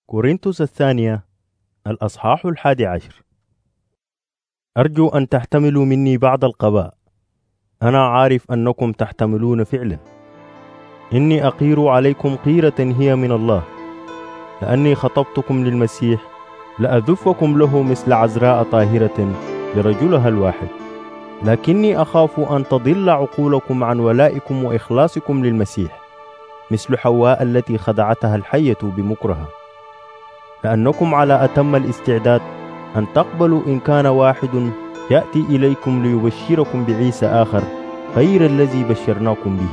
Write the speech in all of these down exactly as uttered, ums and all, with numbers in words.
كورنثوس الثانية الأصحاح الحادي عشر. أرجو أن تحتملوا مني بعض القباء. أنا عارف أنكم تحتملون فعلا. إني أقير عليكم قيرة هي من الله، لأني خطبتكم للمسيح لأذفكم له مثل عذراء طاهرة لرجلها الواحد. لكني أخاف أن تضل عقولكم عن ولائكم وإخلاصكم للمسيح، مثل حواء التي خدعتها الحية بمكرها، لأنكم على أتم الاستعداد أن تقبلوا إن كان واحد يأتي إليكم ليبشركم بعيسى آخر غير الذي بشرناكم به،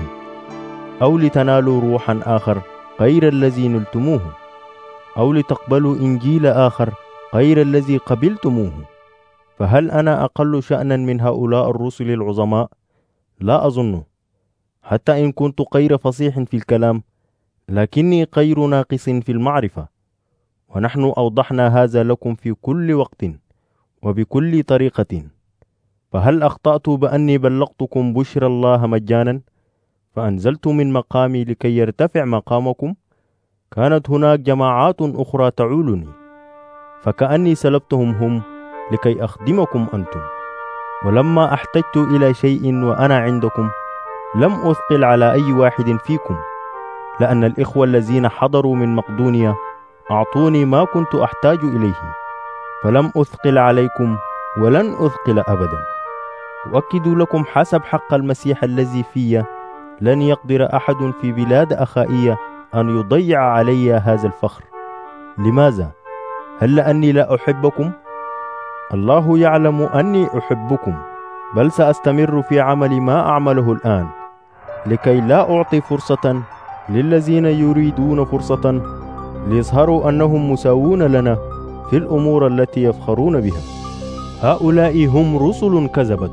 أو لتنالوا روحا آخر غير الذي نلتموه، أو لتقبلوا إنجيل آخر غير الذي قبلتموه. فهل أنا أقل شأنا من هؤلاء الرسل العظماء؟ لا أظن، حتى إن كنت غير فصيح في الكلام، لكني غير ناقص في المعرفة. ونحن أوضحنا هذا لكم في كل وقت وبكل طريقة. فهل أخطأت بأني بلغتكم بشر الله مجانا فأنزلت من مقامي لكي يرتفع مقامكم؟ كانت هناك جماعات أخرى تعولني، فكأني سلبتهم هم لكي أخدمكم أنتم. ولما احتجت إلى شيء وأنا عندكم لم أثقل على أي واحد فيكم، لأن الإخوة الذين حضروا من مقدونيا أعطوني ما كنت أحتاج إليه، فلم أثقل عليكم ولن أثقل أبدا. أؤكد لكم حسب حق المسيح الذي في لن يقدر أحد في بلاد أخائية أن يضيع علي هذا الفخر. لماذا؟ هل لأني لا أحبكم؟ الله يعلم أني أحبكم، بل سأستمر في عمل ما أعمله الآن، لكي لا أعطي فرصة للذين يريدون فرصة ليظهروا أنهم مساوون لنا في الأمور التي يفخرون بها. هؤلاء هم رسل كذبة،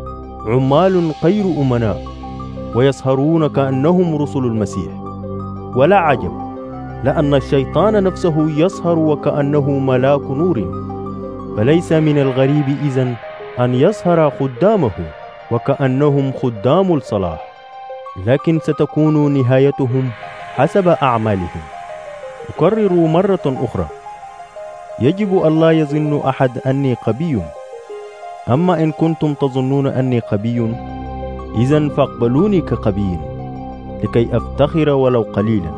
عمال غير أمناء، ويسهرون كأنهم رسل المسيح. ولا عجب، لأن الشيطان نفسه يسهر وكأنه ملاك نور. فليس من الغريب إذن أن يسهر خدامه وكأنهم خدام الصلاح، لكن ستكون نهايتهم حسب أعمالهم. أكرر مرة أخرى، يجب ألا يظن أحد أني قبي. أما إن كنتم تظنون أني قبي، إذن فاقبلوني كقبي لكي أفتخر ولو قليلا.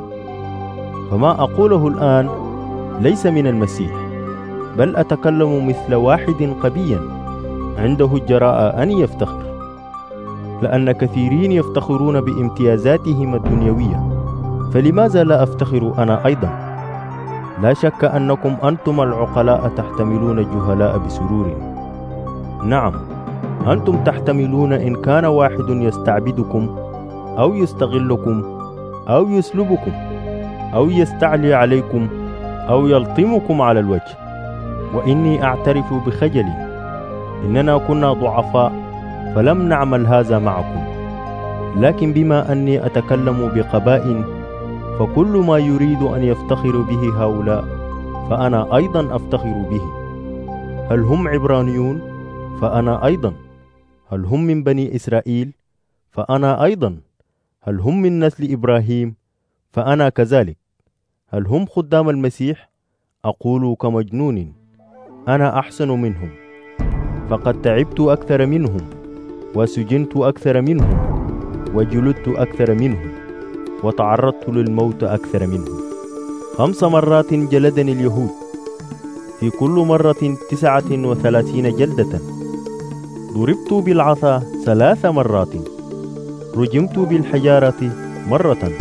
فما أقوله الآن ليس من المسيح، بل أتكلم مثل واحد قبيا عنده الجراءة أن يفتخر، لأن كثيرين يفتخرون بامتيازاتهم الدنيوية، فلماذا لا أفتخر أنا أيضا؟ لا شك أنكم أنتم العقلاء تحتملون الجهلاء بسرور. نعم، أنتم تحتملون إن كان واحد يستعبدكم أو يستغلكم أو يسلبكم أو يستعلي عليكم أو يلطمكم على الوجه. وإني أعترف بخجلي إننا كنا ضعفاء فلم نعمل هذا معكم، لكن بما أني أتكلم بقباء، فكل ما يريد أن يفتخر به هؤلاء فأنا أيضا أفتخر به. هل هم عبرانيون؟ فأنا أيضا. هل هم من بني إسرائيل؟ فأنا أيضا. هل هم من نسل إبراهيم؟ فأنا كذلك. هل هم خدام المسيح؟ أقول كمجنون، أنا أحسن منهم، فقد تعبت أكثر منهم، وسجنت أكثر منهم، وجلدت أكثر منهم، وتعرضت للموت أكثر منهم. خمس مرات جلدني اليهود، في كل مرة تسعة وثلاثين جلدة. ضربت بالعصا ثلاث مرات، رجمت بالحجارة مرة،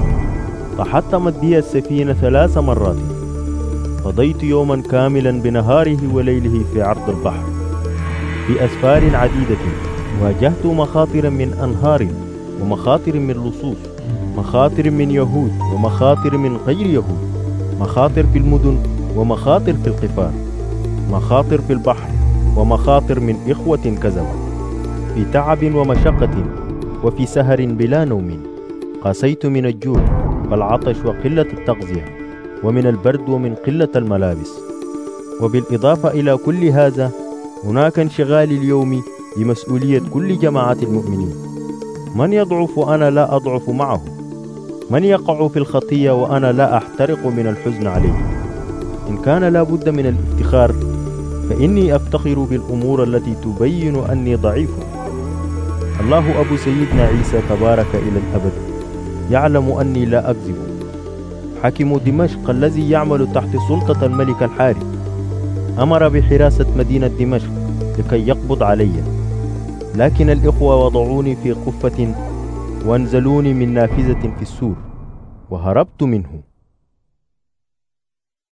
تحطمت بي السفينة ثلاث مرات. قضيت يوما كاملا بنهاره وليله في عرض البحر، في أسفار عديدة. واجهت مخاطر من أنهار، ومخاطر من لصوص، مخاطر من يهود ومخاطر من غير يهود، مخاطر في المدن ومخاطر في القفار، مخاطر في البحر ومخاطر من إخوة كذبة، في تعب ومشقة وفي سهر بلا نوم. قاسيت من الجوع والعطش وقلة التغذية، ومن البرد ومن قلة الملابس. وبالإضافة إلى كل هذا هناك انشغال اليوم بمسؤولية كل جماعة المؤمنين. من يضعف وأنا لا أضعف معه، من يقع في الخطية وأنا لا أحترق من الحزن عليه. إن كان لا بد من الافتخار فإني أفتخر بالأمور التي تبين أني ضعيف. الله أبو سيدنا عيسى تبارك إلى الأبد يعلم أني لا أكذب. حاكم دمشق الذي يعمل تحت سلطة الملك الحارث أمر بحراسة مدينة دمشق لكي يقبض علي، لكن الإخوة وضعوني في قفة وانزلوني من نافذة في السور وهربت منه.